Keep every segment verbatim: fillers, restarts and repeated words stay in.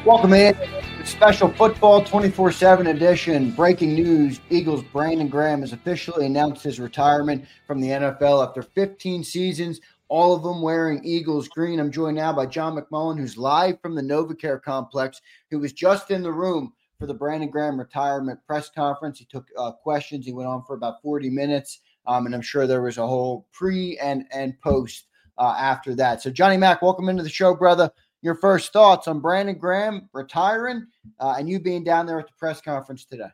Welcome in. Special football twenty-four seven edition. Breaking news. Eagles' Brandon Graham has officially announced his retirement from the N F L after fifteen seasons, all of them wearing Eagles green. I'm joined now by John McMullen, who's live from the NovaCare complex, who was just in the room for the Brandon Graham retirement press conference. He took uh, questions. He went on for about forty minutes, um, and I'm sure there was a whole pre and, and post uh, after that. So, Johnny Mac, welcome into the show, brother. Your first thoughts on Brandon Graham retiring uh, and you being down there at the press conference today?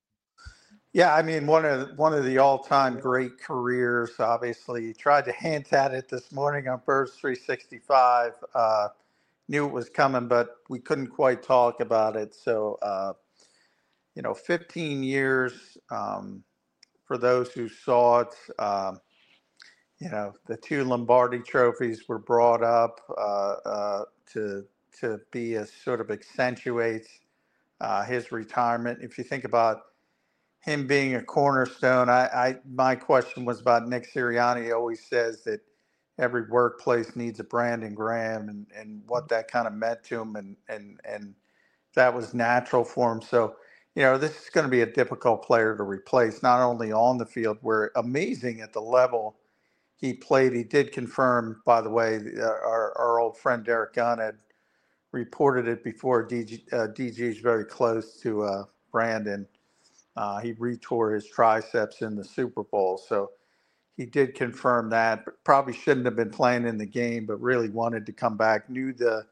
Yeah, I mean, one of one of the all-time great careers. Obviously, you tried to hint at it this morning on Birds three sixty-five. Uh, knew it was coming, but we couldn't quite talk about it. So, uh, you know, fifteen years um, for those who saw it. Um, you know, the two Lombardi trophies were brought up uh, uh, to to be a sort of accentuate uh, his retirement. If you think about him being a cornerstone, I, I my question was about Nick Sirianni. He always says that every workplace needs a Brandon Graham, and, and what that kind of meant to him, and and and that was natural for him. So, you know, this is going to be a difficult player to replace, not only on the field, where amazing at the level he played. He did confirm, by the way, our, our old friend Derek Gunn had reported it before. D G, uh, D G is very close to uh, Brandon. Uh, he retore his triceps in the Super Bowl. So he did confirm that, but probably shouldn't have been playing in the game, but really wanted to come back, knew the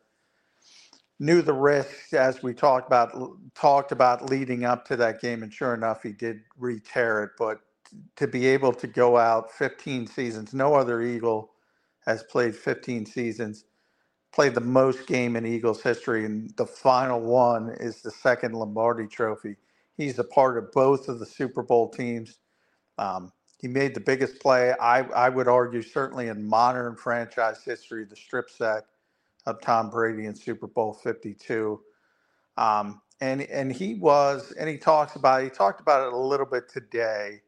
knew the risks as we talked about talked about leading up to that game, and sure enough, he did re-tear it. But to be able to go out fifteen seasons, no other Eagle has played fifteen seasons, played the most game in Eagles history, and the final one is the second Lombardi Trophy. He's a part of both of the Super Bowl teams. Um, he made the biggest play, I, I would argue, certainly in modern franchise history, the strip sack of Tom Brady in Super Bowl fifty-two. Um, and and he was, and he talks about, he talked about it a little bit today.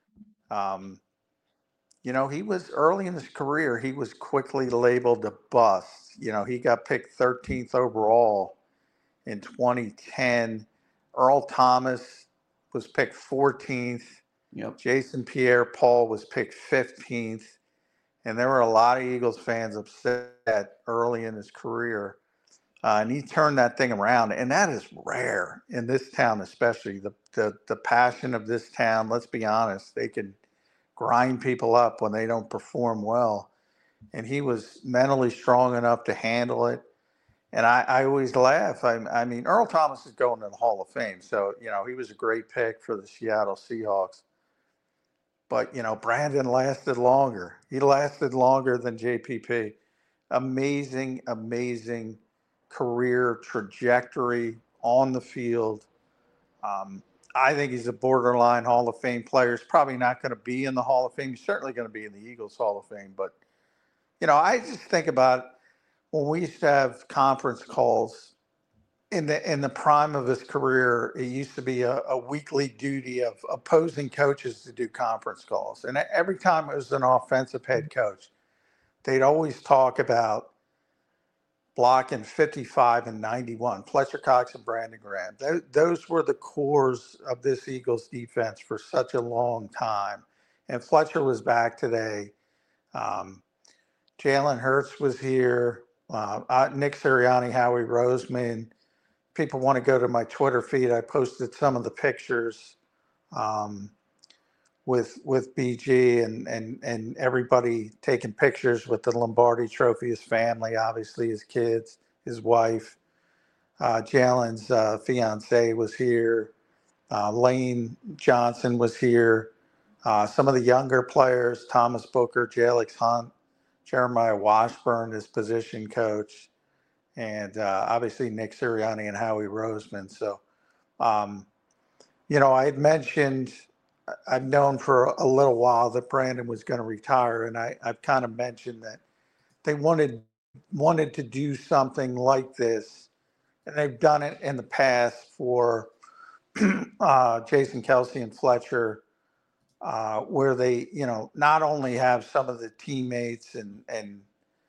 Um, you know, he was early in his career, he was quickly labeled a bust. You know, he got picked thirteenth overall in twenty ten. Earl Thomas was picked fourteenth. Yep. Jason Pierre-Paul was picked fifteenth. And there were a lot of Eagles fans upset early in his career. Uh, and he turned that thing around. And that is rare in this town, especially. The, the, the passion of this town, let's be honest, they can grind people up when they don't perform well. And he was mentally strong enough to handle it. And I, I always laugh. I, I mean, Earl Thomas is going to the Hall of Fame. So, you know, he was a great pick for the Seattle Seahawks. But, you know, Brandon lasted longer. He lasted longer than J P P. Amazing, amazing career trajectory on the field. Um, I think he's a borderline Hall of Fame player. He's probably not going to be in the Hall of Fame. He's certainly going to be in the Eagles Hall of Fame. But, you know, I just think about when we used to have conference calls in the in the prime of his career. It used to be a, a weekly duty of opposing coaches to do conference calls. And every time it was an offensive head coach, they'd always talk about blocking fifty-five and ninety-one, Fletcher Cox and Brandon Graham. Those, those were the cores of this Eagles defense for such a long time. And Fletcher was back today. Um, Jalen Hurts was here. Uh, uh, Nick Sirianni, Howie Roseman. People want to go to my Twitter feed. I posted some of the pictures um, with with B G and, and, and everybody taking pictures with the Lombardi Trophy, his family, obviously his kids, his wife. Uh, Jalen's uh, fiance was here. Uh, Lane Johnson was here. Uh, some of the younger players, Thomas Booker, Jalix Hunt, Jeremiah Washburn, his position coach, and uh, obviously Nick Sirianni and Howie Roseman. So, um, you know, I had mentioned, I've known for a little while that Brandon was going to retire, and I, I've kind of mentioned that they wanted wanted to do something like this, and they've done it in the past for uh, Jason Kelce and Fletcher, uh, where they, you know, not only have some of the teammates and and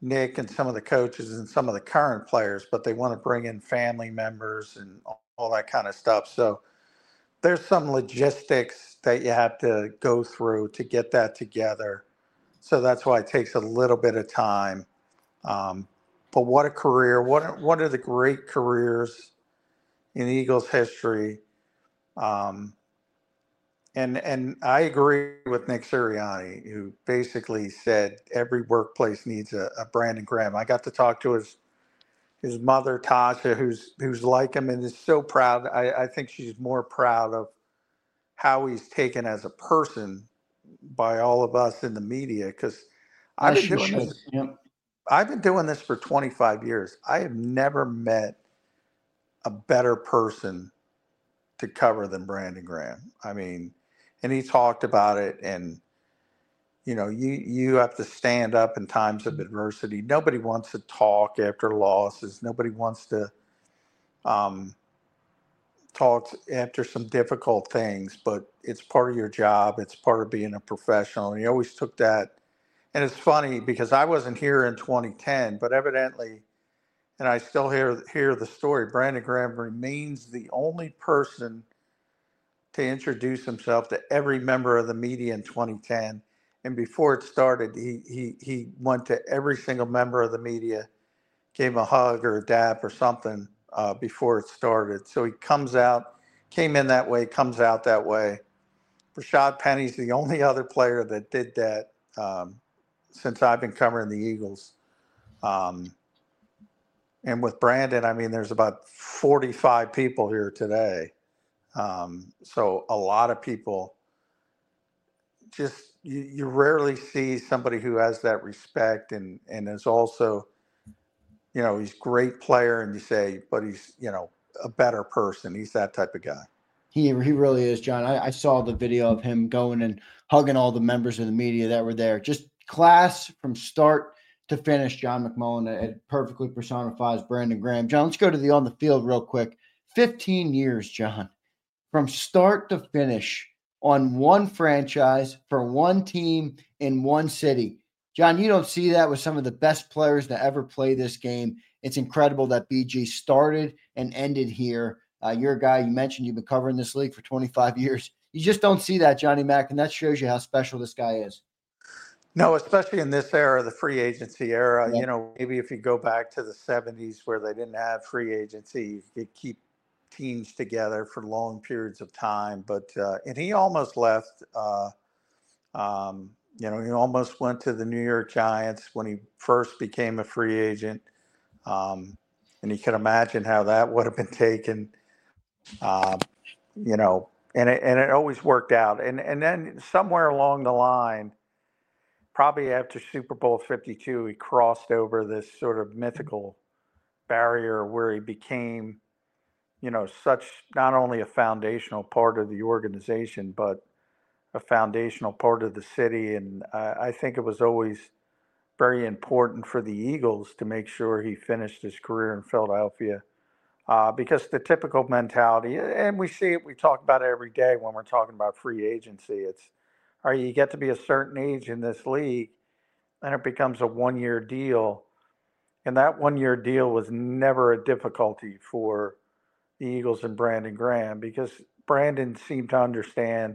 Nick and some of the coaches and some of the current players, but they want to bring in family members and all that kind of stuff. So there's some logistics that you have to go through to get that together. So that's why it takes a little bit of time. Um, but what a career. What, what are the great careers in Eagles history? Um, and and I agree with Nick Sirianni, who basically said every workplace needs a, a Brandon Graham. I got to talk to his his mother, Tasha, who's who's like him and is so proud. I, I think she's more proud of how he's taken as a person by all of us in the media, because I've As been she doing should. this. Yep. I've been doing this for twenty-five years. I have never met a better person to cover than Brandon Graham. I mean, and he talked about it, and you know, you you have to stand up in times of adversity. Nobody wants to talk after losses. Nobody wants to um, talk after some difficult things, but it's part of your job. It's part of being a professional. And he always took that. And it's funny because I wasn't here in twenty ten, but evidently, and I still hear hear the story, Brandon Graham remains the only person to introduce himself to every member of the media in twenty ten. And before it started, he he he went to every single member of the media, gave him a hug or a dap or something uh, before it started. So he comes out, came in that way, comes out that way. Rashad Penny's the only other player that did that um, since I've been covering the Eagles. Um, and with Brandon, I mean, there's about forty-five people here today. Um, so a lot of people just, you, you rarely see somebody who has that respect and, and is also, you know, he's a great player and you say, but he's, you know, a better person. He's that type of guy. He he really is, John. I, I saw the video of him going and hugging all the members of the media that were there. Just class from start to finish. John McMullen, it perfectly personifies Brandon Graham. John, let's go to the on the field real quick. fifteen years, John, from start to finish on one franchise for one team in one city. John, you don't see that with some of the best players to ever play this game. It's incredible that B G started and ended here. Uh, you're a guy, you mentioned you've been covering this league for twenty-five years. You just don't see that, Johnny Mack, and that shows you how special this guy is. No, especially in this era, the free agency era. Yeah. You know, maybe if you go back to the seventies where they didn't have free agency, you could keep teams together for long periods of time. But, uh, and he almost left, uh, um, you know, he almost went to the New York Giants when he first became a free agent. Um, and you can imagine how that would have been taken. Uh, you know, and it, and it always worked out. And and then somewhere along the line, probably after Super Bowl fifty-two, he crossed over this sort of mythical barrier where he became, you know, such not only a foundational part of the organization, but a foundational part of the city. And I, I think it was always very important for the Eagles to make sure he finished his career in Philadelphia. Uh, because the typical mentality, and we see it, we talk about it every day when we're talking about free agency. It's, all right, you get to be a certain age in this league, and it becomes a one-year deal. And that one-year deal was never a difficulty for the Eagles and Brandon Graham because Brandon seemed to understand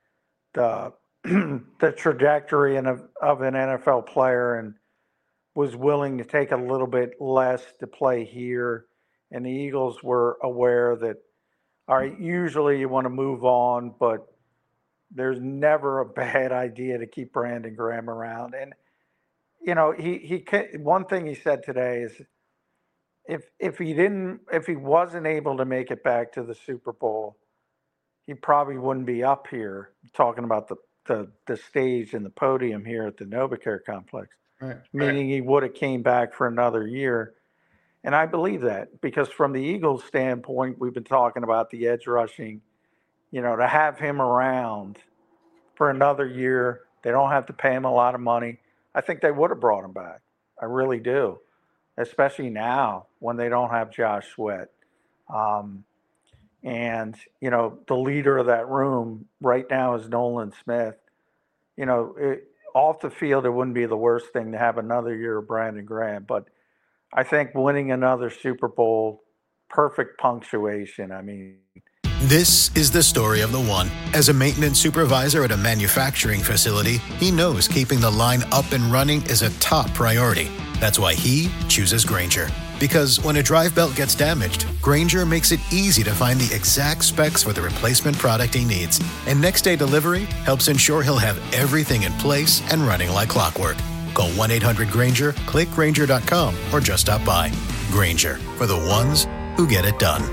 the the trajectory of, of an N F L player and was willing to take a little bit less to play here. And the Eagles were aware that, all right, usually you want to move on, but there's never a bad idea to keep Brandon Graham around. And, you know, he, he, one thing he said today is if, if he didn't, if he wasn't able to make it back to the Super Bowl, he probably wouldn't be up here talking about the, the, the stage and the podium here at the NovaCare complex, Right. meaning he would have came back for another year. And I believe that because from the Eagles standpoint, we've been talking about the edge rushing, you know, to have him around for another year. They don't have to pay him a lot of money. I think they would have brought him back. I really do, especially now when they don't have Josh Sweat. Um, and, you know, the leader of that room right now is Nolan Smith. You know, it, off the field, it wouldn't be the worst thing to have another year of Brandon Graham. But I think winning another Super Bowl, perfect punctuation. I mean, this is the story of the one. As a maintenance supervisor at a manufacturing facility, he knows keeping the line up and running is a top priority. That's why he chooses Grainger. Because when a drive belt gets damaged, Grainger makes it easy to find the exact specs for the replacement product he needs. And next day delivery helps ensure he'll have everything in place and running like clockwork. Call one eight hundred Grainger, click Grainger dot com, or just stop by. Grainger, for the ones who get it done.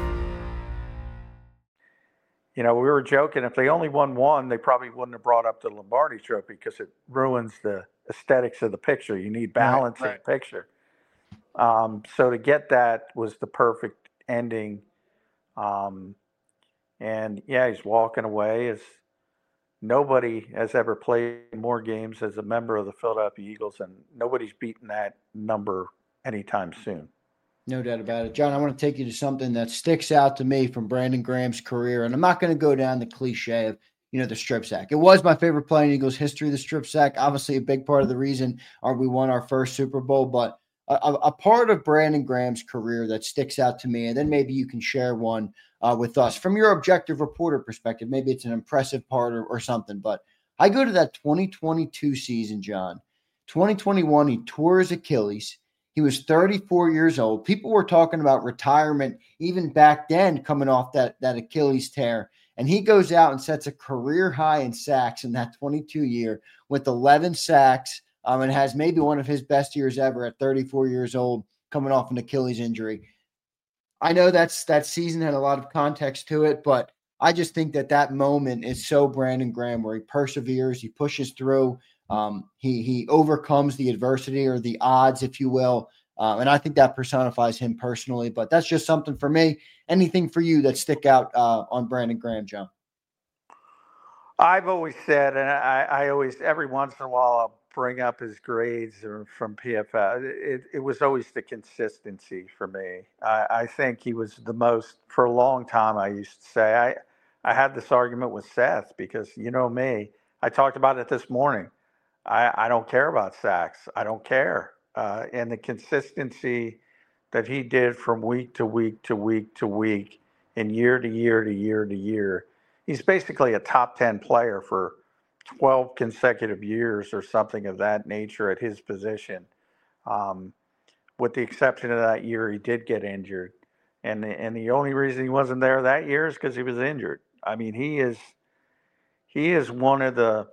You know, we were joking, if they only won one, they probably wouldn't have brought up the Lombardi Trophy because it ruins the aesthetics of the picture. You need balance right, in the picture. Um, so to get that was the perfect ending. Um, and yeah, he's walking away as nobody has ever played more games as a member of the Philadelphia Eagles, and nobody's beaten that number anytime soon. No doubt about it. John, I want to take you to something that sticks out to me from Brandon Graham's career. And I'm not going to go down the cliche of, you know, the strip sack. It was my favorite play in Eagles history, the strip sack. Obviously a big part of the reason our, we won our first Super Bowl, but a, a part of Brandon Graham's career that sticks out to me, and then maybe you can share one uh, with us from your objective reporter perspective. Maybe it's an impressive part or, or something, but I go to that twenty twenty-two season, John. twenty twenty-one, he tore his Achilles. He was thirty-four years old. People were talking about retirement even back then coming off that, that Achilles tear. And he goes out and sets a career high in sacks in that twenty-two year with eleven sacks um, and has maybe one of his best years ever at thirty-four years old coming off an Achilles injury. I know that's that season had a lot of context to it, but I just think that that moment is so Brandon Graham where he perseveres, he pushes through. Um, he he overcomes the adversity or the odds, if you will. Um, and I think that personifies him personally. But that's just something for me. Anything for you that stick out uh, on Brandon Graham, John? I've always said, and I, I always, every once in a while, I'll bring up his grades from P F F. It, it was always the consistency for me. I, I think he was the most, for a long time, I used to say, I, I had this argument with Seth because, you know me, I talked about it this morning. I, I don't care about sacks. I don't care. Uh, and the consistency that he did from week to week to week to week and year to year to year to year, he's basically a top ten player for twelve consecutive years or something of that nature at his position. Um, with the exception of that year, he did get injured. And, and the only reason he wasn't there that year is because he was injured. I mean, he is he is one of the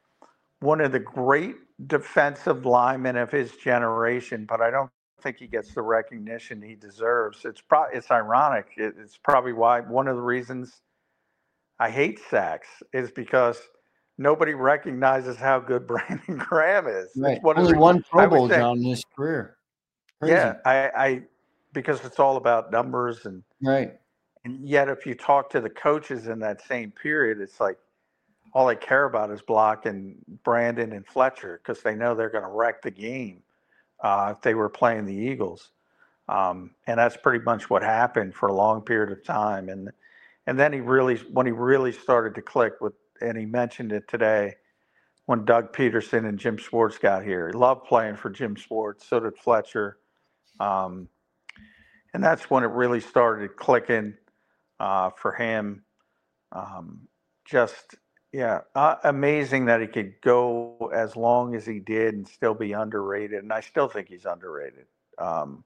one of the great defensive linemen of his generation, but I don't think he gets the recognition he deserves. It's pro- it's ironic. It, it's probably why one of the reasons I hate sacks is because nobody recognizes how good Brandon Graham is. Right. It's one Only of the, one Pro I would Bowl, say- John, in his career. Crazy. Yeah, I, I because it's all about numbers and Right. and yet if you talk to the coaches in that same period, it's like all they care about is blocking Brandon and Fletcher because they know they're going to wreck the game uh, if they were playing the Eagles. Um, and that's pretty much what happened for a long period of time. And and then he really, when he really started to click with, and he mentioned it today, when Doug Peterson and Jim Schwartz got here. He loved playing for Jim Schwartz. So did Fletcher. Um, and that's when it really started clicking uh, for him. Um, just, yeah, uh, amazing that he could go as long as he did and still be underrated. And I still think he's underrated um,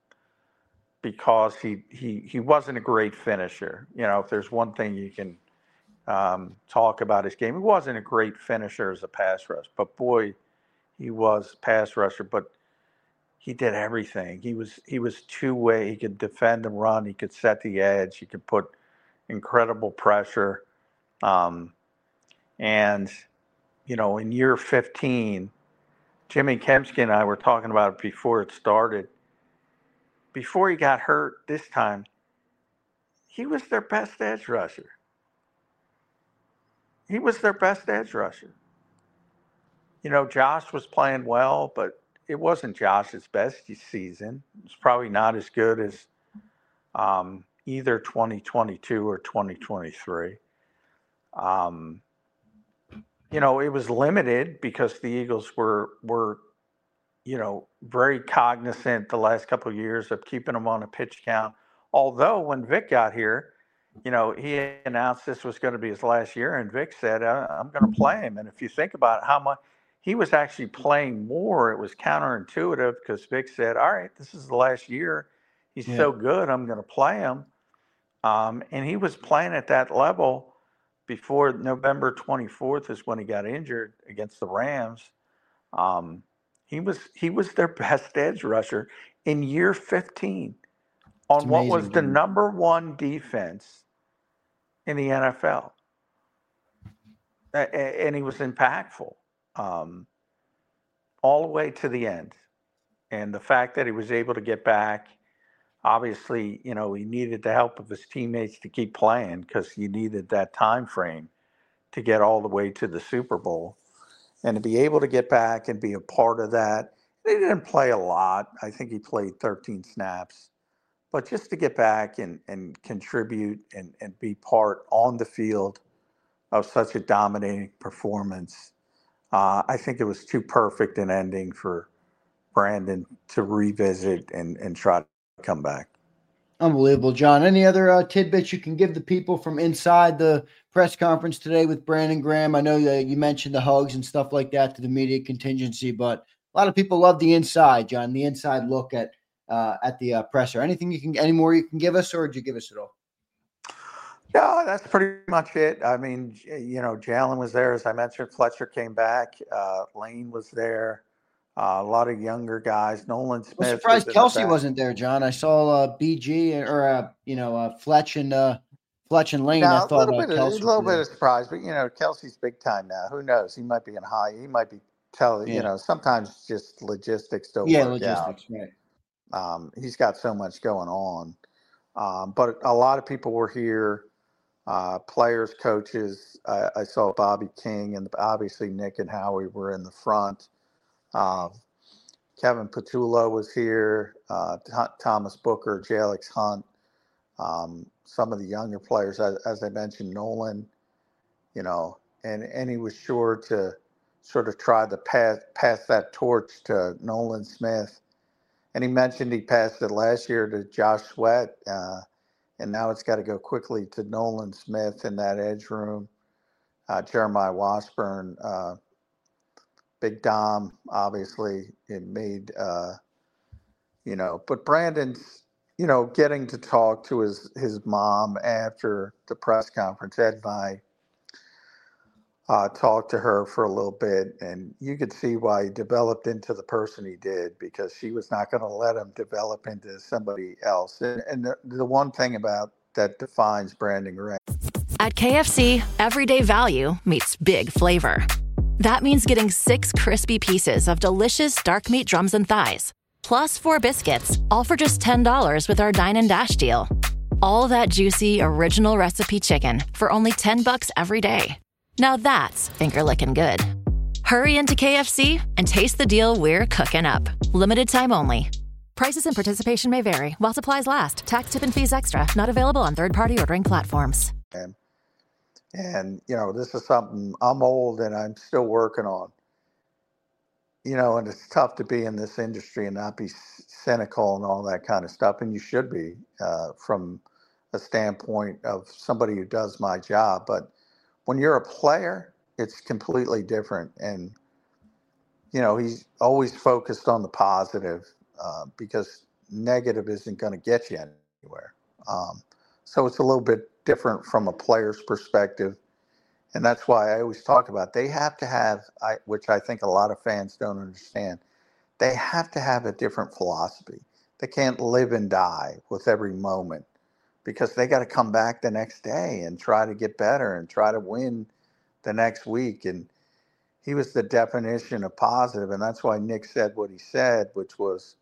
because he, he, he wasn't a great finisher. You know, if there's one thing you can um, talk about his game, he wasn't a great finisher as a pass rush, but boy, he was a pass rusher, but he did everything. He was, he was two way. He could defend and run. He could set the edge. He could put incredible pressure. Um, and, you know, in year fifteen, Jimmy Kempski and I were talking about it before it started. Before he got hurt this time, he was their best edge rusher. He was their best edge rusher. You know, Josh was playing well, but it wasn't Josh's best season. It's probably not as good as um, either twenty twenty-two or twenty twenty-three. Um, you know, it was limited because the Eagles were were you know very cognizant the last couple of years of keeping him on a pitch count. Although when Vic got here, you know, he announced this was going to be his last year, and Vic said, "I'm going to play him." And if you think about how much he was actually playing more, it was counterintuitive because Vic said, "All right, this is the last year. He's Yeah. so good, I'm going to play him." Um, and he was playing at that level before November twenty-fourth is when he got injured against the Rams. Um, he was he was their best edge rusher in year fifteen on what was amazing, the dude. number one defense in the N F L. A- And he was impactful um, all the way to the end. And the fact that he was able to get back, obviously, you know, he needed the help of his teammates to keep playing because he needed that time frame to get all the way to the Super Bowl. And to be able to get back and be a part of that, they didn't play a lot. I think he played thirteen snaps. But just to get back and, and contribute and, and be part on the field of such a dominating performance, uh, I think it was too perfect an ending for Brandon to revisit and, and try to come back. Unbelievable, John. Any other uh, tidbits you can give the people from inside the press conference today with Brandon Graham? I know that you mentioned the hugs and stuff like that to the media contingency, but a lot of people love the inside, John, the inside look at uh, at the uh, presser. Anything you can, any more you can give us, or did you give us it all? Yeah, that's pretty much it. I mean, you know, Jalen was there, as I mentioned. Fletcher came back. Uh, Lane was there. Uh, a lot of younger guys. Nolan Smith. I'm surprised was in the Kelsey back. wasn't there, John. I saw uh, B G or uh, you know uh, Fletch and uh, Fletch and Lane. Now, I a thought little uh, bit, of, Kelsey a little was bit there. of surprise, but you know, Kelsey's big time now. Who knows? He might be in high. He might be telling. Yeah. You know, sometimes just logistics don't Yeah, work out. logistics, right. Um, he's got so much going on, um, but a lot of people were here. Uh, players, coaches. I, I saw Bobby King, and obviously Nick and Howie were in the front. Uh, Kevin Patullo was here. Uh, Th- Thomas Booker, Jalix Hunt. Um, some of the younger players, as, as I mentioned, Nolan. You know, and and he was sure to sort of try to pass pass that torch to Nolan Smith. And he mentioned he passed it last year to Josh Sweat. Uh, and now it's got to go quickly to Nolan Smith in that edge room. Uh, Jeremiah Washburn, uh, Big Dom, obviously, it made, uh, you know, but Brandon's, you know, getting to talk to his, his mom after the press conference. Ed and I uh, talked to her for a little bit, and you could see why he developed into the person he did, because she was not going to let him develop into somebody else. And, and the, the one thing about that defines Brandon Graham. At K F C, everyday value meets big flavor. That means getting six crispy pieces of delicious dark meat drums and thighs, plus four biscuits, all for just ten dollars with our Dine and Dash deal. All that juicy, original recipe chicken for only ten bucks every day. Now that's finger-licking good. Hurry into K F C and taste the deal we're cooking up. Limited time only. Prices and participation may vary while supplies last. Tax, tip, and fees extra. Not available on third-party ordering platforms. And, and, you know, this is something I'm old and I'm still working on. You know, and it's tough to be in this industry and not be cynical and all that kind of stuff. And you should be uh, from a standpoint of somebody who does my job. But when you're a player, it's completely different. And, you know, he's always focused on the positive uh, because negative isn't going to get you anywhere. Um, so it's a little bit different from a player's perspective. And that's why I always talk about they have to have, I, which I think a lot of fans don't understand, they have to have a different philosophy. They can't live and die with every moment because they got to come back the next day and try to get better and try to win the next week. And he was the definition of positive. And that's why Nick said what he said, which was,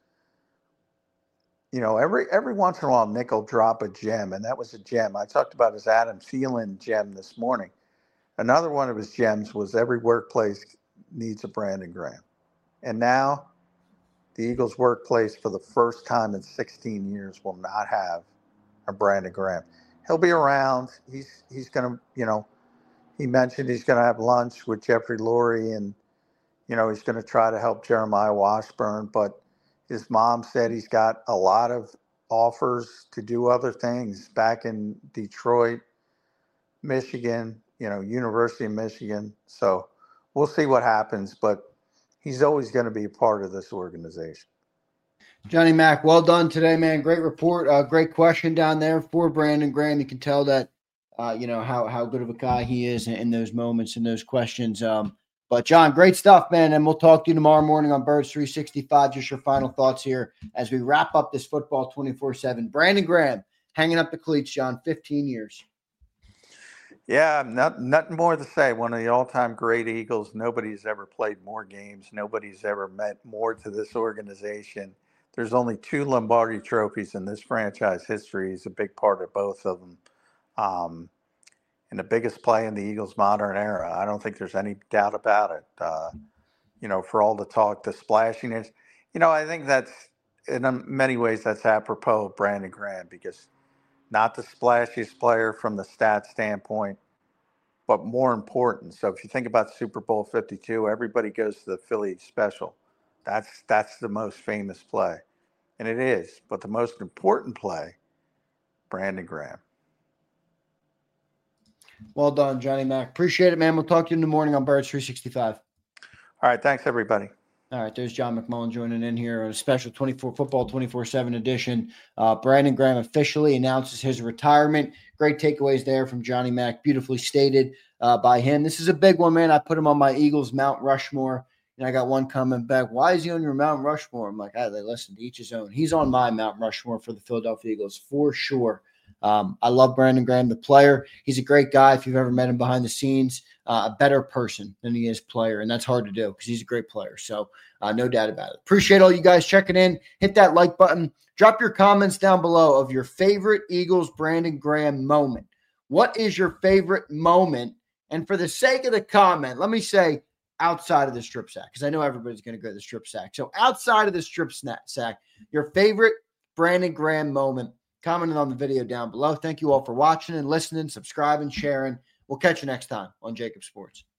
you know, every every once in a while, Nick will drop a gem. And that was a gem. I talked about his Adam Thielen gem this morning. Another one of his gems was every workplace needs a Brandon Graham. And now the Eagles workplace for the first time in sixteen years will not have a Brandon Graham. He'll be around. He's he's going to, you know, he mentioned he's going to have lunch with Jeffrey Lurie, and you know he's going to try to help Jeremiah Washburn. But his mom said he's got a lot of offers to do other things back in Detroit, Michigan, you know, University of Michigan. So we'll see what happens, but he's always going to be a part of this organization. Johnny Mack, well done today, man. Great report. Uh, great question down there for Brandon Graham. You can tell that, uh, you know, how, how good of a guy he is in, in those moments and those questions. Um, but, John, great stuff, man. And we'll talk to you tomorrow morning on Birds three sixty-five. Just your final thoughts here as we wrap up this football twenty-four seven. Brandon Graham, hanging up the cleats, John, fifteen years. Yeah, not, nothing more to say. One of the all-time great Eagles. Nobody's ever played more games. Nobody's ever meant more to this organization. There's only two Lombardi trophies in this franchise history. He's a big part of both of them. Um, and the biggest play in the Eagles' modern era. I don't think there's any doubt about it. Uh, you know, for all the talk, the splashiness. You know, I think that's, in many ways, that's apropos of Brandon Graham, because not the splashiest player from the stat standpoint, but more important. So if you think about Super Bowl fifty-two, everybody goes to the Philly special. That's that's the most famous play. And it is. But the most important play, Brandon Graham. Well done, Johnny Mack. Appreciate it, man. We'll talk to you in the morning on Birds three sixty-five. All right. Thanks, everybody. All right, there's John McMullen joining in here on a special twenty-four football twenty-four seven edition. Uh, Brandon Graham officially announces his retirement. Great takeaways there from Johnny Mack, beautifully stated uh, by him. This is a big one, man. I put him on my Eagles Mount Rushmore, and I got one comment back. Why is he on your Mount Rushmore? I'm like, hey, listen, to each his own. He's on my Mount Rushmore for the Philadelphia Eagles for sure. Um, I love Brandon Graham, the player. He's a great guy. If you've ever met him behind the scenes, uh, a better person than he is player. And that's hard to do because he's a great player. So uh, no doubt about it. Appreciate all you guys checking in. Hit that like button. Drop your comments down below of your favorite Eagles Brandon Graham moment. What is your favorite moment? And for the sake of the comment, let me say outside of the strip sack, because I know everybody's going to go to the strip sack. So outside of the strip sack, your favorite Brandon Graham moment. Commenting on the video down below. Thank you all for watching and listening, subscribing, sharing. We'll catch you next time on Jacob Sports.